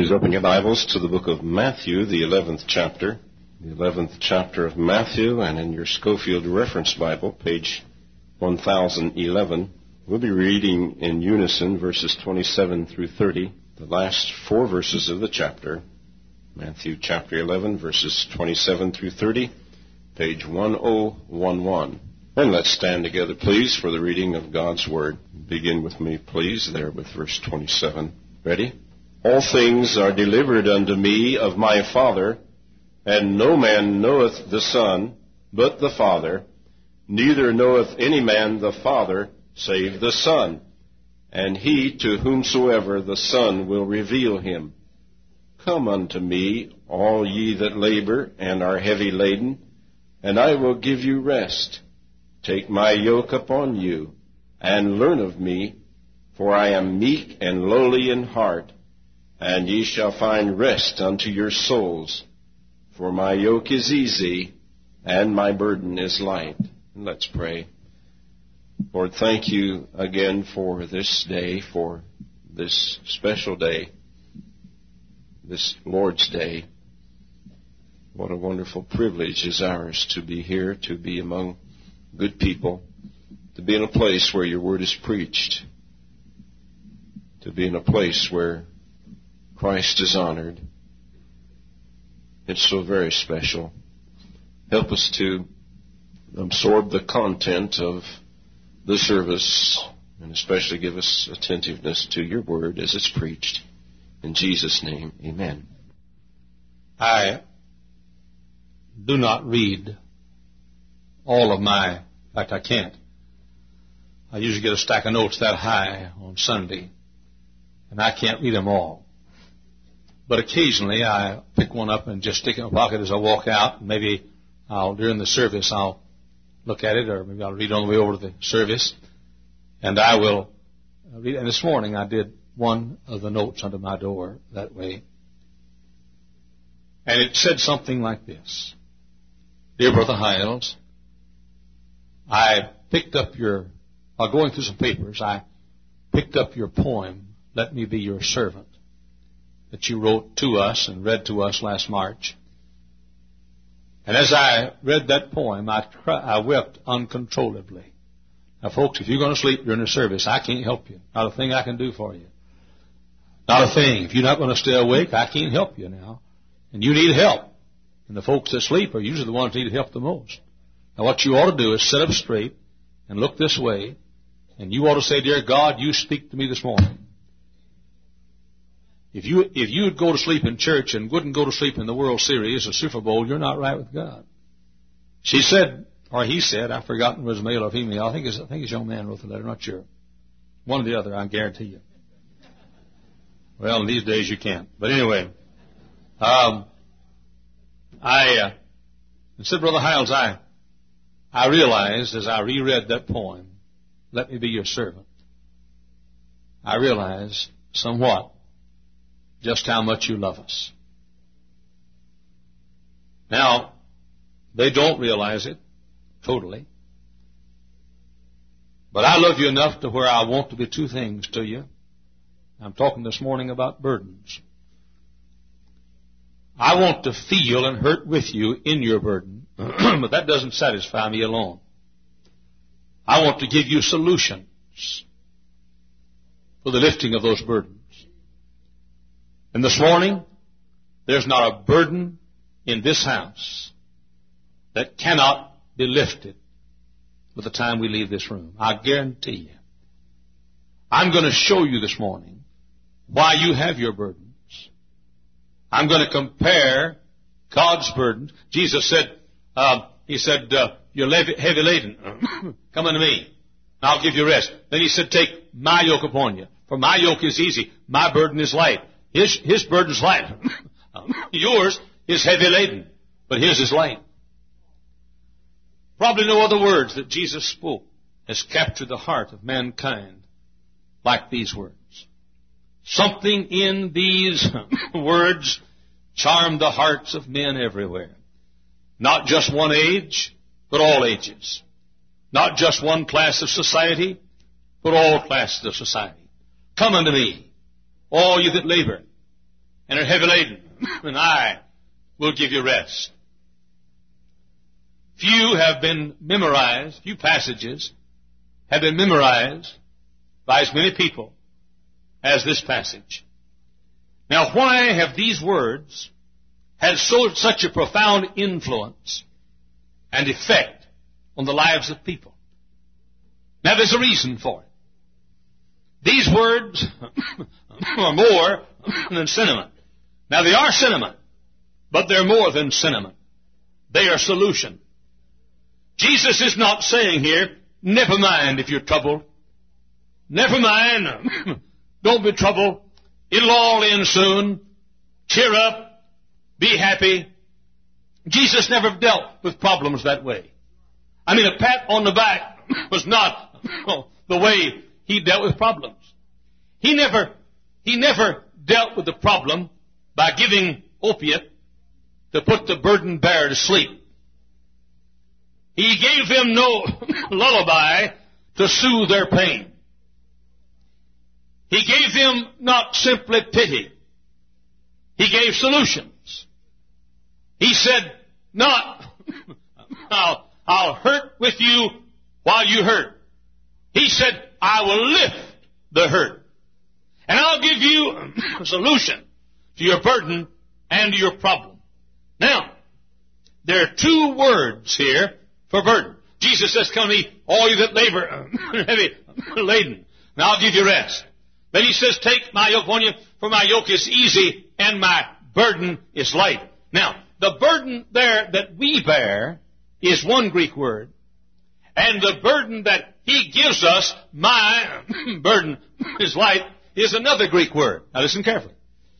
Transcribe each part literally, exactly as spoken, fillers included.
Please open your Bibles to the book of Matthew, the eleventh chapter. The eleventh chapter of Matthew, and in your Schofield Reference Bible, page one thousand eleven. We'll be reading in unison verses twenty-seven through thirty, the last four verses of the chapter. Matthew chapter eleven, verses twenty-seven through thirty, page one thousand eleven. And let's stand together, please, for the reading of God's Word. Begin with me, please, there with verse twenty-seven. Ready? All things are delivered unto me of my Father, and no man knoweth the Son but the Father, neither knoweth any man the Father save the Son, and he to whomsoever the Son will reveal him. Come unto me, all ye that labor and are heavy laden, and I will give you rest. Take my yoke upon you, and learn of me, for I am meek and lowly in heart, and ye shall find rest unto your souls. For my yoke is easy, and my burden is light. Let's pray. Lord, thank you again for this day, for this special day, this Lord's Day. What a wonderful privilege is ours to be here, to be among good people, to be in a place where your word is preached, to be in a place where Christ is honored. It's so very special. Help us to absorb the content of the service, and especially give us attentiveness to your word as it's preached. In Jesus' name, amen. I do not read all of my, in fact, I can't. I usually get a stack of notes that high on Sunday, and I can't read them all. But occasionally I pick one up and just stick it in my pocket as I walk out. Maybe I'll, during the service, I'll look at it, or maybe I'll read it on the way over to the service, and I will read. And this morning I did one of the notes under my door that way. And it said something like this. Dear Brother Hiles, I picked up your, while going through some papers, I picked up your poem, Let Me Be Your Servant, that you wrote to us and read to us last March. And as I read that poem, I, cry, I wept uncontrollably. Now, folks, if you're going to sleep during the service, I can't help you. Not a thing I can do for you. Not a thing. If you're not going to stay awake, I can't help you now. And you need help. And the folks that sleep are usually the ones that need help the most. Now, what you ought to do is sit up straight and look this way, and you ought to say, Dear God, you speak to me this morning. If you if you would go to sleep in church and wouldn't go to sleep in the World Series or Super Bowl, you're not right with God. She said, or he said, I've forgotten if it was male or female. I think it's, I think it's a young man wrote the letter. I'm not sure. One or the other, I guarantee you. Well, in these days you can't. But anyway, um, I uh, said, Brother Hiles, I I realized as I reread that poem, Let Me Be Your Servant, I realized somewhat just how much you love us. Now, they don't realize it totally, but I love you enough to where I want to be two things to you. I'm talking this morning about burdens. I want to feel and hurt with you in your burden, but that doesn't satisfy me alone. I want to give you solutions for the lifting of those burdens. And this morning, there's not a burden in this house that cannot be lifted by the time we leave this room. I guarantee you. I'm going to show you this morning why you have your burdens. I'm going to compare God's burdens. Jesus said, uh, He said, uh, you're heavy laden. Come unto me, and I'll give you rest. Then He said, take my yoke upon you. For my yoke is easy. My burden is light. His, his burden is light. Yours is heavy laden, but his is light. Probably no other words that Jesus spoke has captured the heart of mankind like these words. Something in these words charmed the hearts of men everywhere. Not just one age, but all ages. Not just one class of society, but all classes of society. Come unto me, all you that labor and are heavy laden, and I will give you rest. Few have been memorized, few passages have been memorized by as many people as this passage. Now, why have these words had so such a profound influence and effect on the lives of people? Now, there's a reason for it. These words are more than sentiment. Now, they are sentiment, but they're more than sentiment. They are solution. Jesus is not saying here, never mind if you're troubled. Never mind. Don't be troubled. It'll all end soon. Cheer up. Be happy. Jesus never dealt with problems that way. I mean, a pat on the back was not the way he dealt with problems. He never, he never dealt with the problem by giving opiate to put the burden bearer to sleep. He gave them no lullaby to soothe their pain. He gave them not simply pity. He gave solutions. He said, not, I'll, I'll hurt with you while you hurt. He said, I will lift the hurt. And I'll give you a solution to your burden and to your problem. Now, there are two words here for burden. Jesus says, come to me, all you that labor and heavy laden, and I'll give you rest. Then he says, take my yoke upon you, for my yoke is easy and my burden is light. Now, the burden there that we bear is one Greek word. And the burden that he gives us, my burden is light, is another Greek word. Now listen carefully.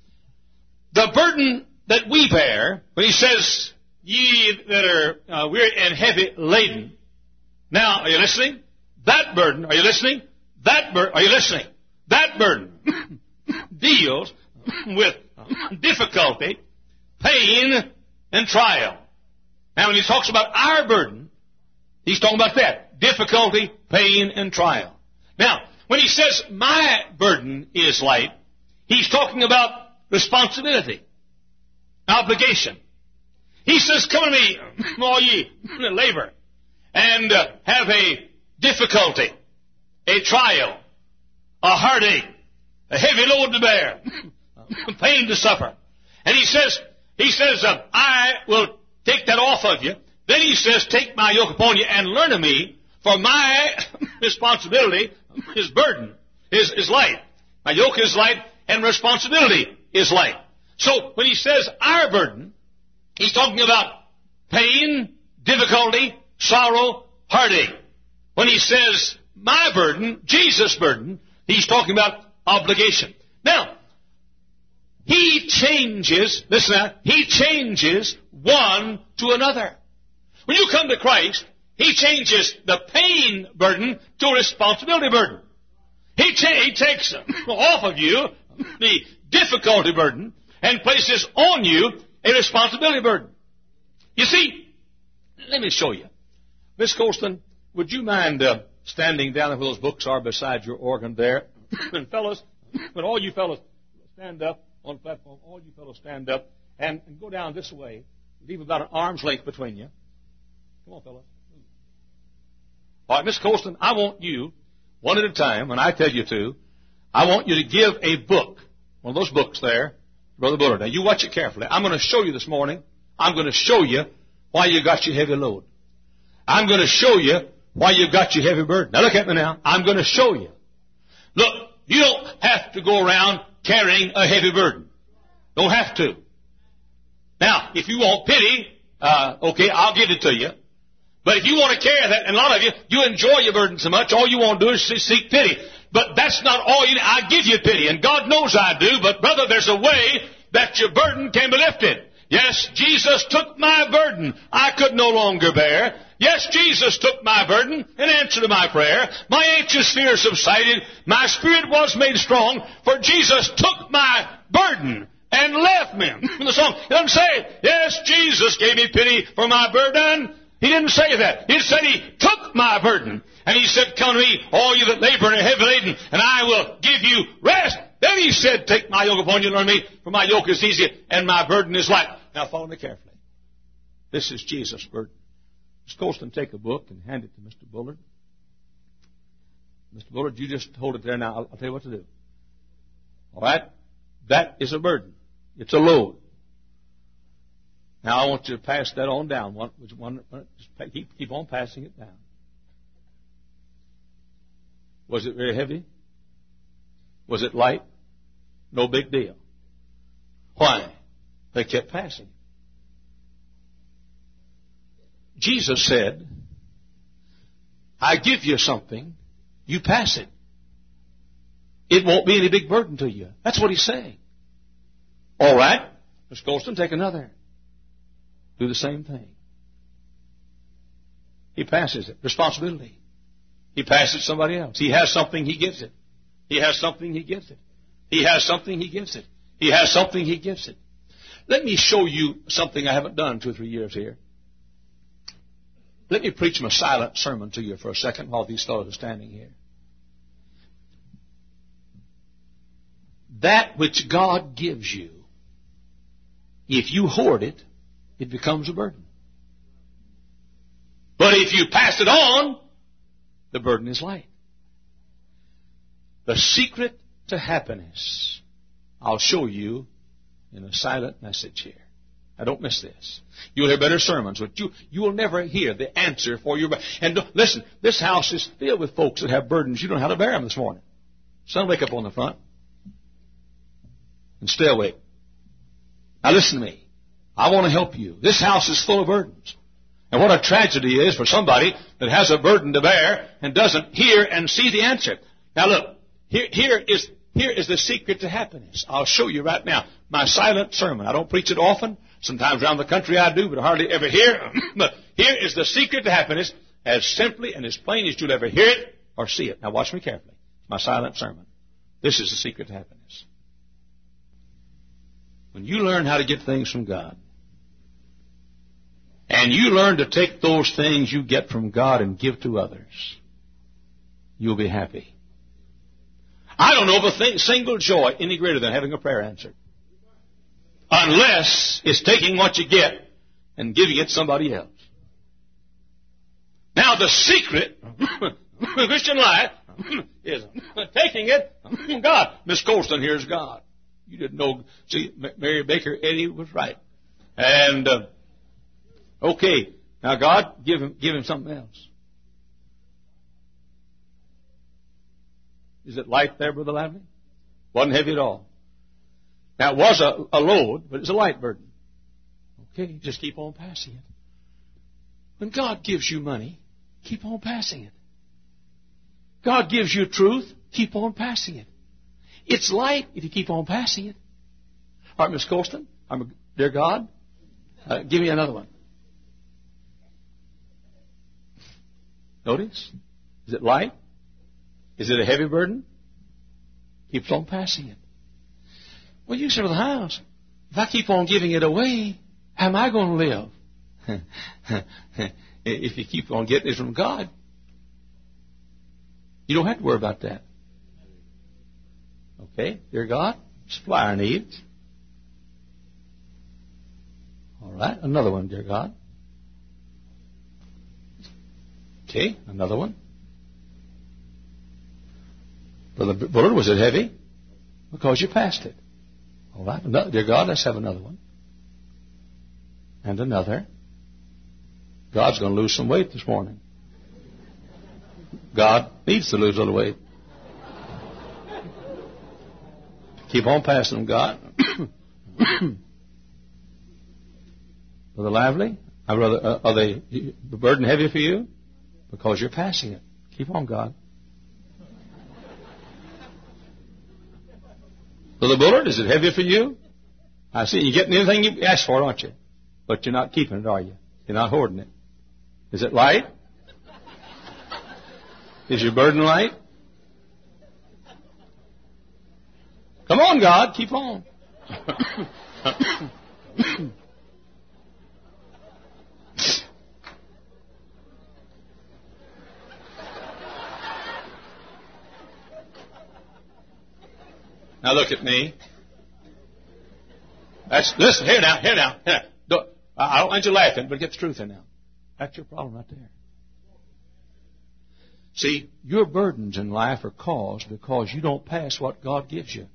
The burden that we bear, when he says, ye that are uh, weary and heavy laden. Now, are you listening? That burden, are you listening? That burden, are you listening? That burden deals with difficulty, pain, and trial. Now, when he talks about our burden, he's talking about that. Difficulty, pain, and trial. Now, when he says my burden is light, he's talking about responsibility, obligation. He says, come to me, all ye that labor, and uh, have a difficulty, a trial, a heartache, a heavy load to bear, pain to suffer. And he says, he says, uh, I will take that off of you. Then he says, take my yoke upon you and learn of me, for my responsibility, his burden, is, is light. My yoke is light, and responsibility is light. So when he says our burden, he's talking about pain, difficulty, sorrow, heartache. When he says my burden, Jesus' burden, he's talking about obligation. Now, he changes, listen now, he changes one to another. When you come to Christ, he changes the pain burden to a responsibility burden. He, cha- he takes off of you the difficulty burden and places on you a responsibility burden. You see, let me show you. Miss Colston, would you mind uh, standing down where those books are beside your organ there? And fellas, when all you fellas stand up on the platform, all you fellas stand up and, and go down this way. Leave about an arm's length between you. Come on, fellas. All right, Miss Colston, I want you, one at a time, when I tell you to, I want you to give a book, one of those books there, Brother Bullard. Now, you watch it carefully. I'm going to show you this morning, I'm going to show you why you got your heavy load. I'm going to show you why you got your heavy burden. Now, look at me now. I'm going to show you. Look, you don't have to go around carrying a heavy burden. Don't have to. Now, if you want pity, uh, okay, I'll give it to you. But if you want to carry that, and a lot of you, you enjoy your burden so much, all you want to do is seek pity. But that's not all you need. I give you pity, and God knows I do, but brother, there's a way that your burden can be lifted. Yes, Jesus took my burden I could no longer bear. Yes, Jesus took my burden in answer to my prayer. My anxious fear subsided. My spirit was made strong, for Jesus took my burden and left me. In the song, it doesn't say, yes, Jesus gave me pity for my burden. He didn't say that. He said he took my burden. And he said, come to me, all you that labor and are heavy laden, and I will give you rest. Then he said, take my yoke upon you and learn me, for my yoke is easy and my burden is light. Now follow me carefully. This is Jesus' burden. Mister Colston, take a book and hand it to Mister Bullard. Mister Bullard, you just hold it there now. I'll, I'll tell you what to do. All right? That is a burden. It's a load. Now I want you to pass that on down. One, one, just keep, keep on passing it down. Was it very heavy? Was it light? No big deal. Why? They kept passing. Jesus said, I give you something, you pass it. It won't be any big burden to you. That's what he's saying. All right, Mister Colston, take another. Do the same thing. He passes it. Responsibility. He passes it to somebody else. He has something, he gives it. He has something, he gives it. He has something, he gives it. He has something, he gives it. Let me show you something I haven't done two or three years here. Let me preach a silent sermon to you for a second while these fellows are standing here. That which God gives you, if you hoard it, it becomes a burden. But if you pass it on, the burden is light. The secret to happiness, I'll show you in a silent message here. Now don't miss this. You'll hear better sermons, but you, you will never hear the answer for your... And listen, this house is filled with folks that have burdens. You don't know how to bear them this morning. Son, wake up on the front and stay awake. Now listen to me. I want to help you. This house is full of burdens. And what a tragedy is for somebody that has a burden to bear and doesn't hear and see the answer. Now look, here, here is... Here is the secret to happiness. I'll show you right now. My silent sermon. I don't preach it often. Sometimes around the country I do, but hardly ever here. But here is the secret to happiness, as simply and as plain as you'll ever hear it or see it. Now watch me carefully. My silent sermon. This is the secret to happiness. When you learn how to get things from God, and you learn to take those things you get from God and give to others, you'll be happy. I don't know of a thing, single joy any greater than having a prayer answered. Unless it's taking what you get and giving it to somebody else. Now the secret of Christian life is taking it from God. Miss Colston, here's God. You didn't know. See, Mary Baker Eddy was right. And, uh, okay, now God, give him, give him something else. Is it light there, Brother Lively? Wasn't heavy at all. Now, it was a, a load, but it's a light burden. Okay, just keep on passing it. When God gives you money, keep on passing it. God gives you truth, keep on passing it. It's light if you keep on passing it. All right, Miss Colston, I'm a, dear God, uh, give me another one. Notice, is it light? Is it a heavy burden? Keeps on passing it. Well, you say to the house, if I keep on giving it away, how am I going to live? If you keep on getting it from God, you don't have to worry about that. Okay, dear God, supply our needs. All right, another one, dear God. Okay, another one. Brother Bullard, was it heavy? Because you passed it. All right. Another, dear God, let's have another one. And another. God's going to lose some weight this morning. God needs to lose a little weight. Keep on passing them, God. Brother Lively, are, brother, are they the burden heavy for you? Because you're passing it. Keep on, God. Brother Bullard, is it heavy for you? I see you're getting anything you ask for, aren't you? But you're not keeping it, are you? You're not hoarding it. Is it light? Is your burden light? Come on, God, keep on. Now look at me. That's, listen, here now, here now. Here. Don't, I don't want you laughing, but get the truth in now. That's your problem right there. See, your burdens in life are caused because you don't pass what God gives you.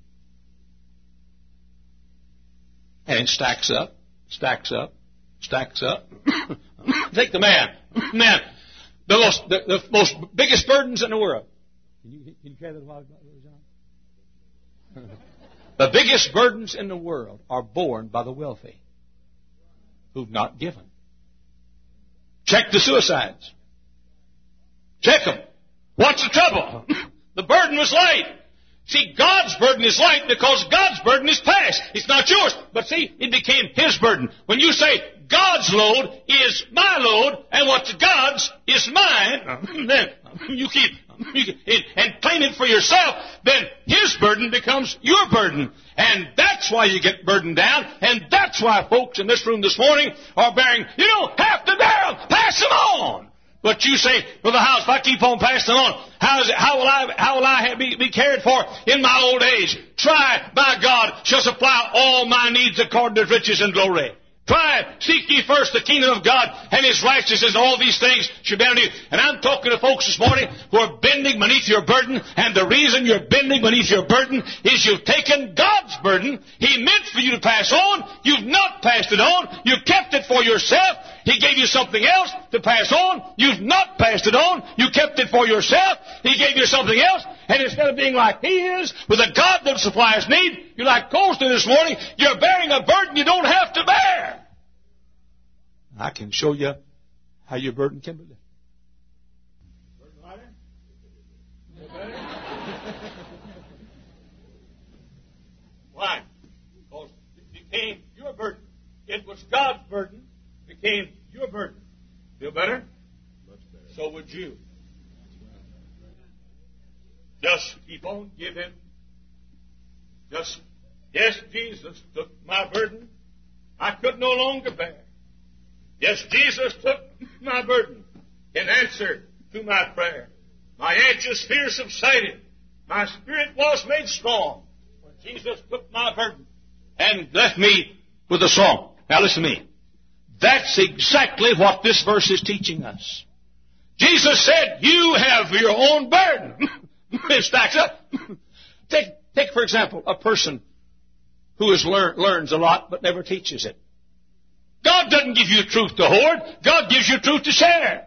And it stacks up, stacks up, stacks up. Take the man. Man, the most, the, the most biggest burdens in the world. Can you, can you carry that while John? The biggest burdens in the world are borne by the wealthy who've not given. Check the suicides. Check them. What's the trouble? The burden was light. See, God's burden is light because God's burden is past. It's not yours. But see, it became His burden. When you say, God's load is my load, and what's God's is mine, then you keep, you keep and claim it for yourself, then His burden becomes your burden. And that's why you get burdened down, and that's why folks in this room this morning are bearing, you don't have to bear them, pass them on. But you say, Brother House, if I keep on passing on, how is it? How will I? How will I be, be cared for in my old age? Try, by God, shall supply all my needs according to His riches and glory. Try, seek ye first the kingdom of God and His righteousness, and all these things should be unto you. And I'm talking to folks this morning who are bending beneath your burden, and the reason you're bending beneath your burden is you've taken God's burden. He meant for you to pass on. You've not passed it on. You've kept it for yourself. He gave you something else to pass on. You've not passed it on. You kept it for yourself. He gave you something else. And instead of being like He is, with a God that supplies need, you're like Colston this morning. You're bearing a burden you don't have to bear. I can show you how your burden can be lifted. Burden lighter? Why? Because it became your burden. It was God's burden. Became your burden. Feel better? Much better. So would you. Just keep on giving. Just, yes, Jesus took my burden. I could no longer bear. Yes, Jesus took my burden in answer to my prayer. My anxious fear subsided. My spirit was made strong when Jesus took my burden and left me with a song. Now listen to me. That's exactly what this verse is teaching us. Jesus said, you have your own burden. It stacks up. Take, take, for example, a person who has learn, learns a lot but never teaches it. God doesn't give you truth to hoard. God gives you truth to share.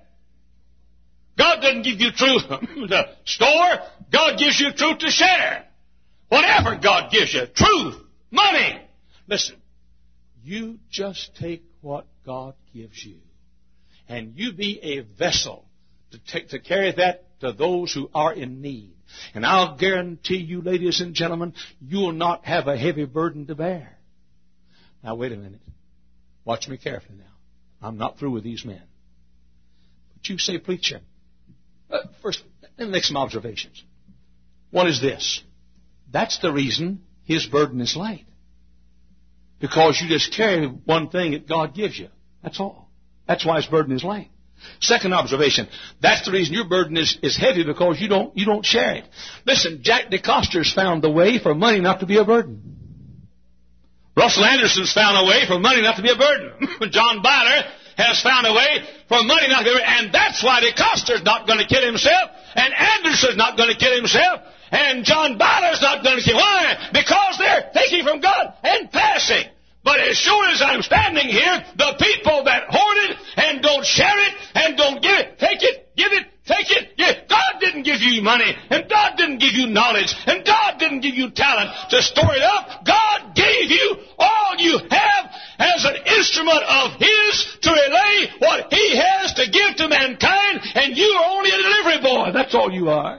God doesn't give you truth to store. God gives you truth to share. Whatever God gives you, truth, money. Listen, you just take what God gives you, and you be a vessel to take, to carry that to those who are in need. And I'll guarantee you, ladies and gentlemen, you will not have a heavy burden to bear. Now, wait a minute. Watch me carefully now. I'm not through with these men. But you say, preacher, uh, first, let me make some observations. One is this. That's the reason his burden is light. Because you just carry one thing that God gives you. That's all. That's why his burden is light. Second observation. That's the reason your burden is, is heavy, because you don't, you don't share it. Listen, Jack DeCoster's found the way for money not to be a burden. Russell Anderson's found a way for money not to be a burden. John Byler has found a way for money not to be a burden. And that's why DeCoster's not going to kill himself. And Anderson's not going to kill himself. And John Byler's not going to kill. Why? Because they're taking from God and passing. But as sure as I'm standing here, the people that hoard it and don't share it and don't give it, take it, give it, take it, give it. God didn't give you money, and God didn't give you knowledge, and God didn't give you talent to store it up. God gave you all you have as an instrument of His to relay what He has to give to mankind, and you are only a delivery boy. That's all you are.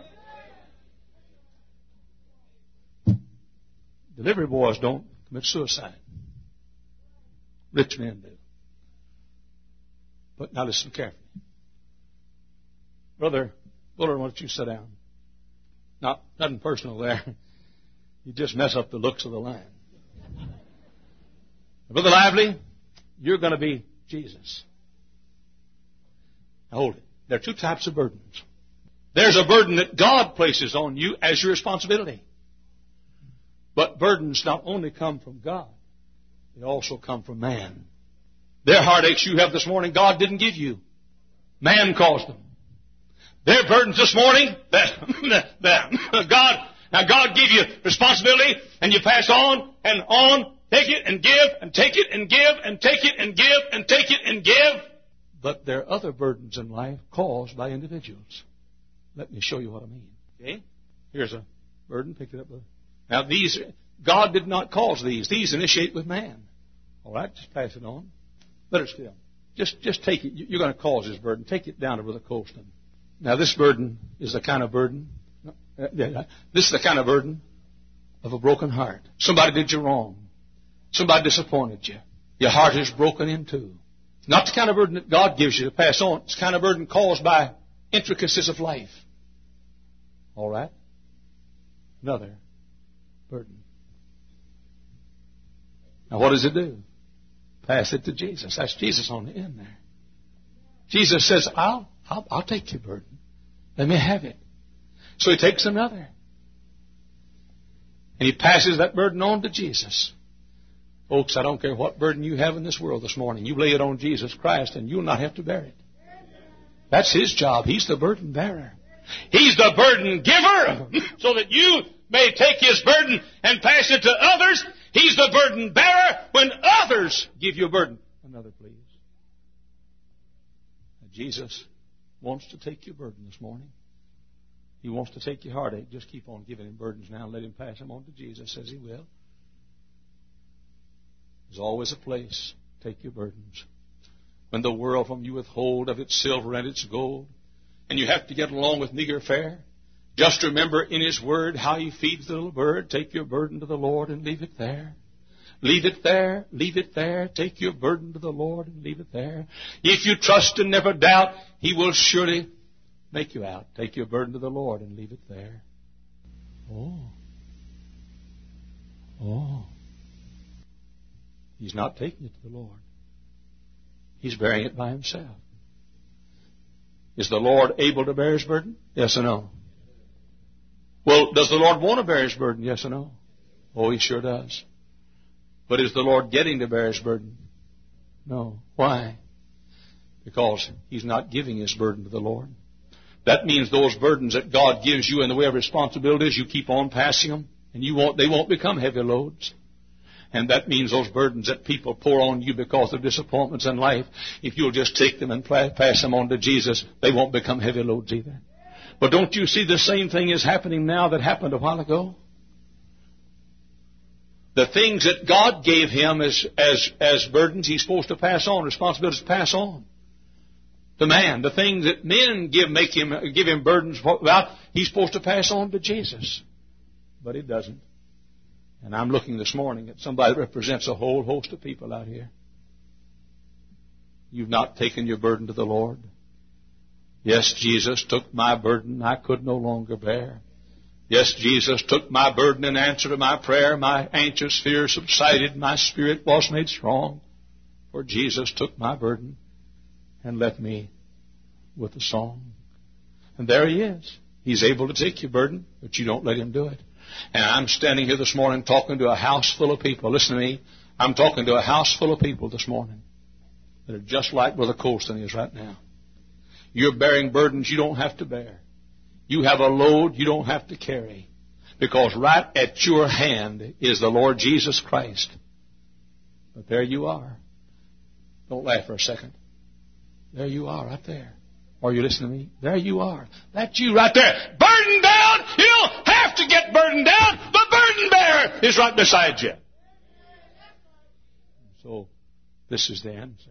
Delivery boys don't commit suicide. Rich men do. But now listen carefully. Brother Bullard, why don't you sit down? Not, nothing personal there. You just mess up the looks of the line. Brother Lively, you're going to be Jesus. Now hold it. There are two types of burdens. There's a burden that God places on you as your responsibility. But burdens not only come from God, they also come from man. Their heartaches you have this morning, God didn't give you. Man caused them. Their burdens this morning, that, that, God, now God gave you responsibility, and you pass on and on, take it and give, and take it and give, and take it and give, and take it and give. But there are other burdens in life caused by individuals. Let me show you what I mean. Okay? Here's a burden. Pick it up. Now these, God did not cause these. These initiate with man. All right, just pass it on. Let it still. Just, just take it. You're going to cause this burden. Take it down to Brother Colston. Now this burden is the kind of burden. This is the kind of burden of a broken heart. Somebody did you wrong. Somebody disappointed you. Your heart is broken in two. Not the kind of burden that God gives you to pass on. It's the kind of burden caused by intricacies of life. All right? Another burden. Now what does it do? Pass it to Jesus. That's Jesus on the end there. Jesus says, I'll, I'll, I'll take your burden. Let me have it. So he takes another. And he passes that burden on to Jesus. Folks, I don't care what burden you have in this world this morning. You lay it on Jesus Christ and you'll not have to bear it. That's His job. He's the burden bearer. He's the burden giver so that you may take His burden and pass it to others. He's the burden bearer when others give you a burden. Another, please. Jesus wants to take your burden this morning. He wants to take your heartache. Just keep on giving Him burdens now and let Him pass them on to Jesus as He will. There's always a place. Take your burdens. When the world from you withhold of its silver and its gold, and you have to get along with meager fare, just remember in His Word how He feeds the little bird. Take your burden to the Lord and leave it there. Leave it there. Leave it there. Take your burden to the Lord and leave it there. If you trust and never doubt, He will surely make you out. Take your burden to the Lord and leave it there. Oh. Oh. He's not taking it to the Lord. He's bearing it by Himself. Is the Lord able to bear His burden? Yes or no? Well, does the Lord want to bear His burden? Yes or no? Oh, He sure does. But is the Lord getting to bear His burden? No. Why? Because He's not giving His burden to the Lord. That means those burdens that God gives you in the way of responsibilities, you keep on passing them, and you won't, they won't become heavy loads. And that means those burdens that people pour on you because of disappointments in life, if you'll just take them and pass them on to Jesus, they won't become heavy loads either. But don't you see the same thing is happening now that happened a while ago? The things that God gave him as, as, as burdens, he's supposed to pass on, responsibilities to pass on. The man, the things that men give, make him, give him burdens about, he's supposed to pass on to Jesus. But he doesn't. And I'm looking this morning at somebody that represents a whole host of people out here. You've not taken your burden to the Lord. Yes, Jesus took my burden I could no longer bear. Yes, Jesus took my burden in answer to my prayer. My anxious fear subsided. My spirit was made strong. For Jesus took my burden and left me with a song. And there He is. He's able to take your burden, but you don't let Him do it. And I'm standing here this morning talking to a house full of people. Listen to me. I'm talking to a house full of people this morning that are just like Brother Colston is right now. You're bearing burdens you don't have to bear. You have a load you don't have to carry. Because right at your hand is the Lord Jesus Christ. But there you are. Don't laugh for a second. There you are right there. Are you listening to me? There you are. That's you right there. Burden down. You don't have to get burdened down. The burden bearer is right beside you. So, this is the answer.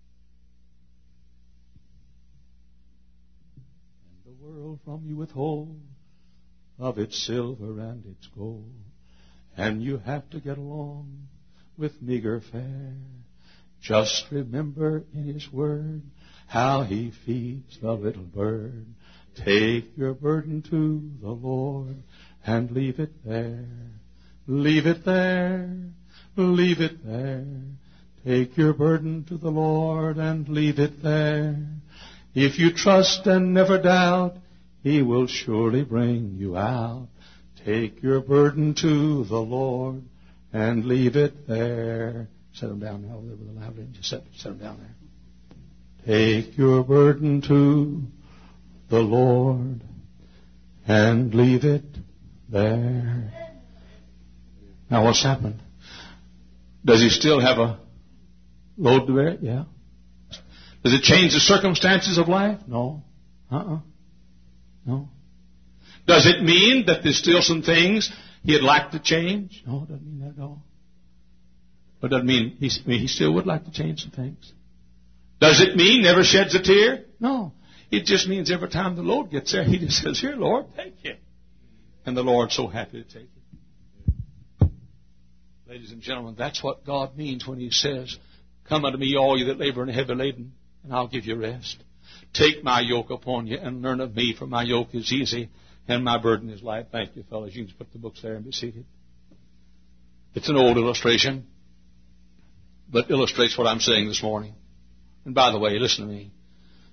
And the world from you withhold of its silver and its gold, and you have to get along with meager fare. Just remember in His Word how He feeds the little bird. Take your burden to the Lord and leave it there. Leave it there. Leave it there. Take your burden to the Lord and leave it there. If you trust and never doubt, He will surely bring you out. Take your burden to the Lord and leave it there. Set them down now with the loud end. Just set, set them down there. Take your burden to the Lord and leave it there. Now what's happened? Does he still have a load to bear? Yeah. Does it change the circumstances of life? No. Uh-uh. No. Does it mean that there's still some things he'd like to change? No, it doesn't mean that at all. But it doesn't mean he, I mean, he still would like to change some things. Does it mean never sheds a tear? No. It just means every time the load gets there, he just says, here, Lord, take it. And the Lord's so happy to take it. Ladies and gentlemen, that's what God means when he says, come unto me, all you that labor and are heavy laden, and I'll give you rest. Take my yoke upon you and learn of me, for my yoke is easy and my burden is light. Thank you, fellows. You can put the books there and be seated. It's an old illustration, but illustrates what I'm saying this morning. And by the way, listen to me.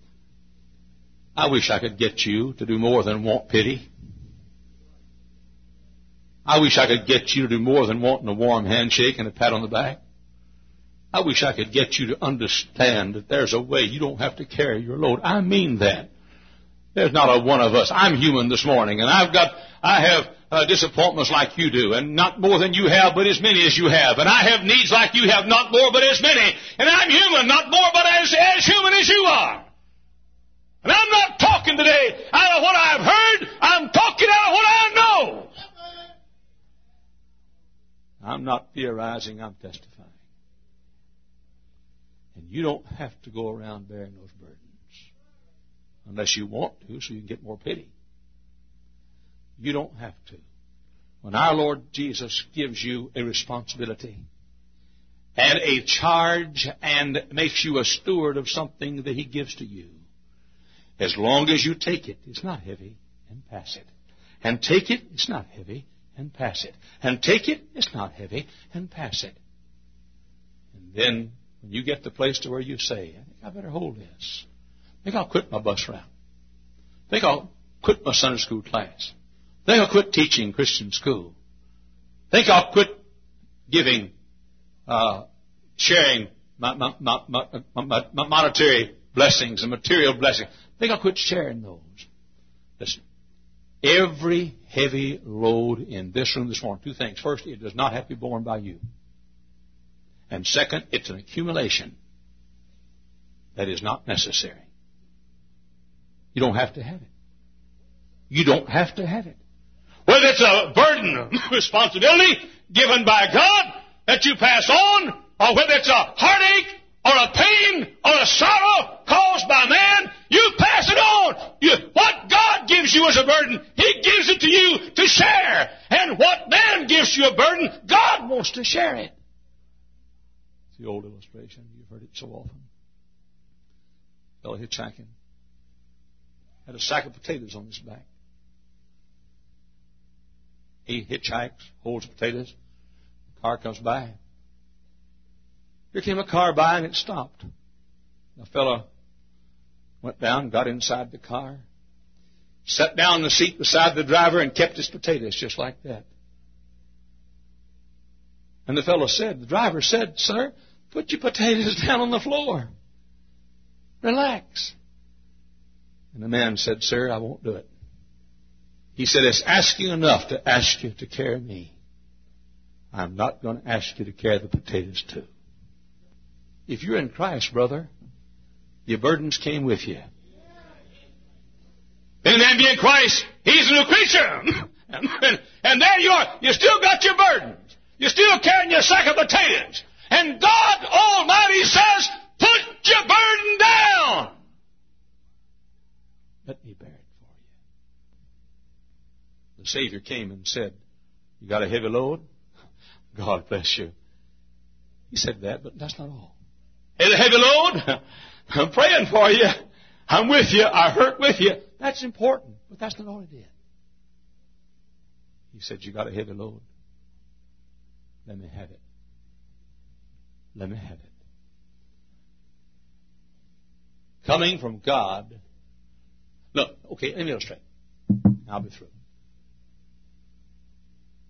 I wish I could get you to do more than want pity. I wish I could get you to do more than wanting a warm handshake and a pat on the back. I wish I could get you to understand that there's a way you don't have to carry your load. I mean that. There's not a one of us. I'm human this morning, and I've got, I have uh, disappointments like you do, and not more than you have, but as many as you have. And I have needs like you have, not more, but as many. And I'm human, not more, but as, as human as you are. And I'm not talking today out of what I've heard. I'm talking out of what I know. I'm not theorizing, I'm testifying. And you don't have to go around bearing those burdens unless you want to so you can get more pity. You don't have to. When our Lord Jesus gives you a responsibility and a charge and makes you a steward of something that he gives to you, as long as you take it, it's not heavy, and pass it. And take it, it's not heavy, and pass it. And take it, it's not heavy, and pass it. And then when you get to the place to where you say, I think I better hold this. I think I'll quit my bus route. I think I'll quit my Sunday school class. I think I'll quit teaching Christian school. I think I'll quit giving, uh, sharing my, my, my, my, my, my monetary blessings and material blessings. I think I'll quit sharing those. Listen, every heavy load in this room this morning, two things. First, it does not have to be borne by you. And second, it's an accumulation that is not necessary. You don't have to have it. You don't have to have it. Whether it's a burden of responsibility given by God that you pass on, or whether it's a heartache or a pain or a sorrow caused by man, you pass it on. You, what God gives you as a burden, he gives it to you to share. And what man gives you a burden, God wants to share it. It's the old illustration. You've heard it so often. A fellow hitchhiking had a sack of potatoes on his back. He hitchhikes, holds potatoes. The car comes by. Here came a car by and it stopped. The fellow went down, got inside the car, sat down in the seat beside the driver and kept his potatoes just like that. And the fellow said, the driver said, sir, put your potatoes down on the floor. Relax. And the man said, sir, I won't do it. He said, it's asking enough to ask you to carry me. I'm not going to ask you to carry the potatoes too. If you're in Christ, brother, your burdens came with you. And then be in Christ, he's a new creature. and, and, and there you are. You still got your burdens. You're still carrying your sack of potatoes. And God Almighty says, put your burden down. Let me bear it for you. The Savior came and said, you got a heavy load? God bless you. He said that, but that's not all. Hey, the heavy load? I'm praying for you. I'm with you. I hurt with you. That's important, but that's not all he did. He said, you got a heavy load. Let me have it. Let me have it. Coming from God. Look, okay, let me illustrate. I'll be through.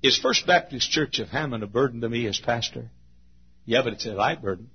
Is First Baptist Church of Hammond a burden to me as pastor? Yeah, but it's a light burden.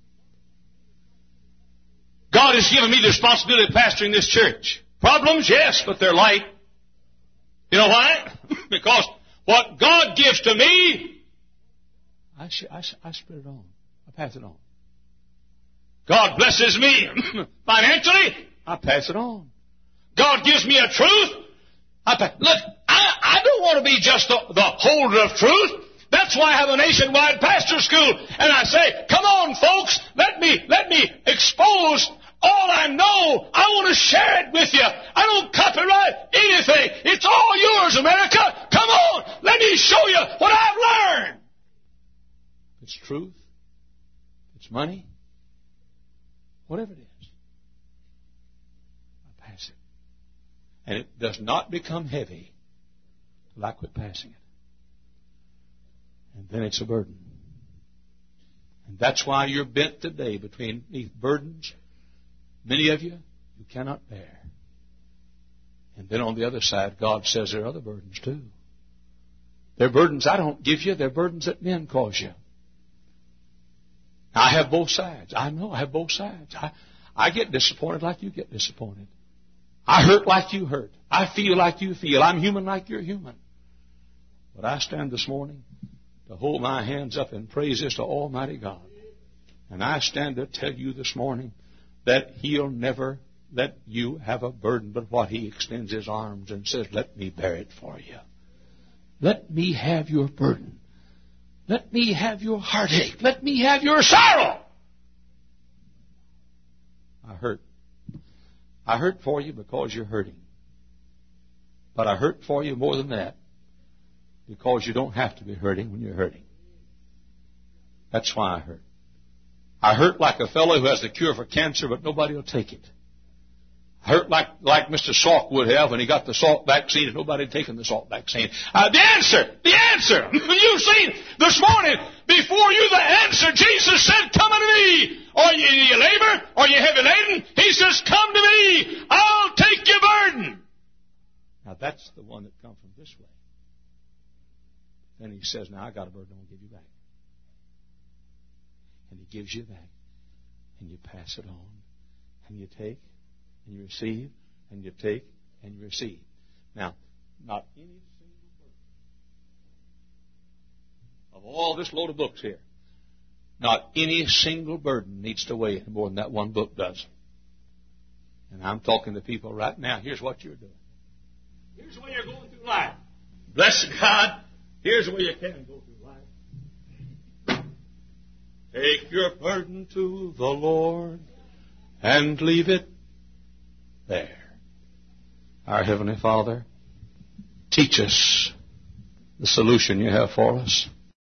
God has given me the responsibility of pastoring this church. Problems, yes, but they're light. You know why? Because what God gives to me, I, sh- I, sh- I spread it on. I pass it on. God blesses me financially, I pass it on. God gives me a truth, I pass. Look, I, I don't want to be just the, the holder of truth. That's why I have a nationwide pastor school. And I say, come on, folks, let me, let me expose all I know. I want to share it with you. I don't copyright anything. It's all yours, America. Come on, let me show you what I've learned. It's truth. It's money. Whatever it is. I pass it. And it does not become heavy till I quit passing it. And then it's a burden. And that's why you're bent today between these burdens. Many of you, you cannot bear. And then on the other side, God says there are other burdens too. They're burdens I don't give you. They're burdens that men cause you. I have both sides. I know I have both sides. I, I get disappointed like you get disappointed. I hurt like you hurt. I feel like you feel. I'm human like you're human. But I stand this morning to hold my hands up in praises to Almighty God. And I stand to tell you this morning that He'll never let you have a burden, but what He extends His arms and says, let me bear it for you. Let me have your burden. Let me have your heartache. Let me have your sorrow. I hurt. I hurt for you because you're hurting. But I hurt for you more than that because you don't have to be hurting when you're hurting. That's why I hurt. I hurt like a fellow who has the cure for cancer, but nobody will take it. I hurt like, like Mister Salk would have when he got the Salk vaccine and nobody had taken the Salk vaccine. Uh, the answer! The answer! You've seen this morning, before you the answer, Jesus said, come unto me! Are you, you labor? Are you heavy laden? He says, come to me! I'll take your burden! Now that's the one that comes from this way. Then He says, now I got a burden I'm going to give you back. And He gives you back. And you pass it on. And you take. And you receive. And you take. And you receive. Now, not any single burden of all this load of books here, not any single burden needs to weigh more than that one book does. And I'm talking to people right now. Here's what you're doing. Here's the way you're going through life. Bless God. Here's the way you can go through life. Take your burden to the Lord and leave it there. Our Heavenly Father, teach us the solution you have for us.